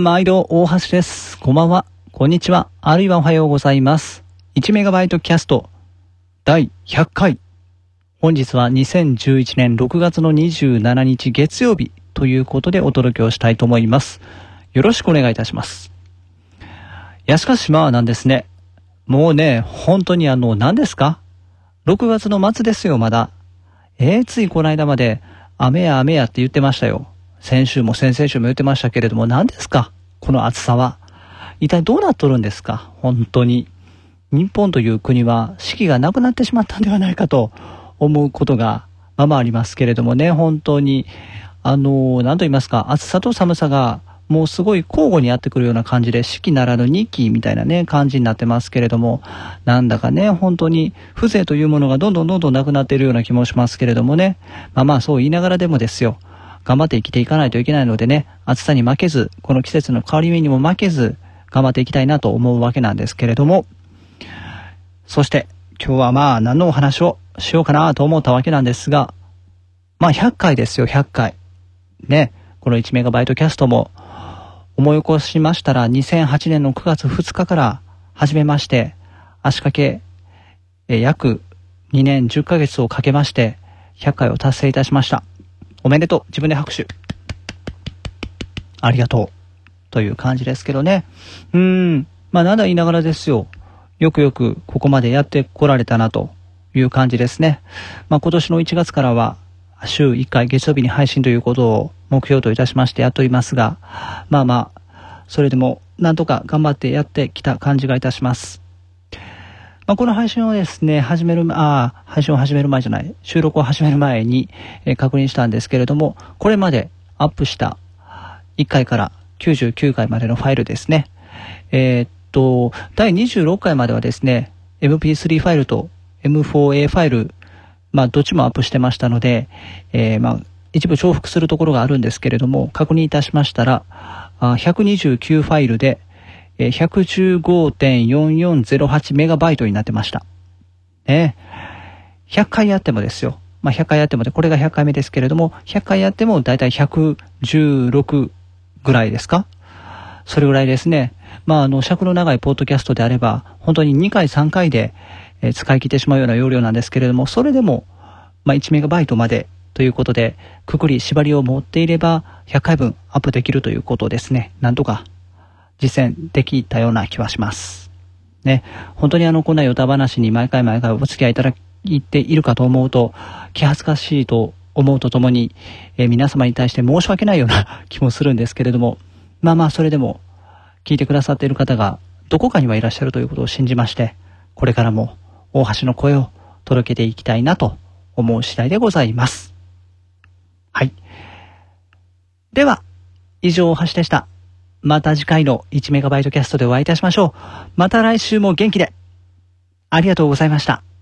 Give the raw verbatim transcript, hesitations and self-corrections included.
毎度大橋です。こんばんは、こんにちは、あるいはおはようございます。いちメガバイトキャストだいひゃっかい。本日はにせんじゅういちねんろくがつのにじゅうしちにち月曜日ということでお届けをしたいと思います。よろしくお願いいたします。いやしかしまあなんですね。もうね、本当にあの何ですか、ろくがつの末ですよ。まだえー、ついこの間まで雨や雨やって言ってましたよ。先週も先々週も言ってましたけれども、何ですかこの暑さは。一体どうなっとるんですか。本当に日本という国は四季がなくなってしまったんではないかと思うことがままありますけれどもね。本当にあの何と言いますか、暑さと寒さがもうすごい交互にやってくるような感じで、四季ならぬ二季みたいなね感じになってますけれども、なんだかね本当に風情というものがどんどんどんどんなくなっているような気もしますけれどもね。まあまあそう言いながらでもですよ、頑張って生きていかないといけないのでね、暑さに負けず、この季節の変わり目にも負けず頑張っていきたいなと思うわけなんですけれども、そして今日はまあ何のお話をしようかなと思ったわけなんですが、まあひゃっかいですよ。ひゃっかいね。このいちメガバイトキャストも思い起こしましたらにせんはちねんのくがつふつかから始めまして、足掛けえ約にねんじゅっかげつをかけましてひゃっかいを達成いたしました。おめでとう。自分で拍手。ありがとうという感じですけどね。うーんまあなんだ言いながらですよ、よくよくここまでやってこられたなという感じですね。まあ今年のいちがつからは週いっかい月曜日に配信ということを目標といたしましてやっておりますが、まあまあそれでもなんとか頑張ってやってきた感じがいたします。まあ、この配信をですね始めるあ配信を始める前じゃない収録を始める前に、えー、確認したんですけれども、これまでアップしたいっかいからきゅうじゅうきゅうかいまでのファイルですね。えー、っとだいにじゅうろっかいまではですね エムピースリー ファイルと エムフォーエー ファイル、まあどっちもアップしてましたので、えー、まあ一部重複するところがあるんですけれども、確認いたしましたらあひゃくにじゅうきゅうファイルで ひゃくじゅうごてんよんよんゼロはちメガバイトになってました。ね、ひゃっかいやってもですよ。まあひゃっかいやってもで、これがひゃっかいめですけれども、ひゃっかいやってもだいたいひゃくじゅうろくぐらいですか。それぐらいですね。まああの尺の長いポッドキャストであれば本当ににかいさんかいで、えー、使い切ってしまうような容量なんですけれども、それでもまあいちメガバイトまでということでくくり縛りを持っていればひゃっかいぶんアップできるということですね。なんとか実践できたような気はしますね。本当にあのこんなヨタ話に毎回毎回お付き合いいただいているかと思うと気恥ずかしいと思うとともに、えー、皆様に対して申し訳ないような気もするんですけれども、まあまあそれでも聞いてくださっている方がどこかにはいらっしゃるということを信じまして、これからも大橋の声を届けていきたいなと思う次第でございます。はい。では以上大橋でした。また次回のいちメガバイトキャストでお会いいたしましょう。また来週も元気で。ありがとうございました。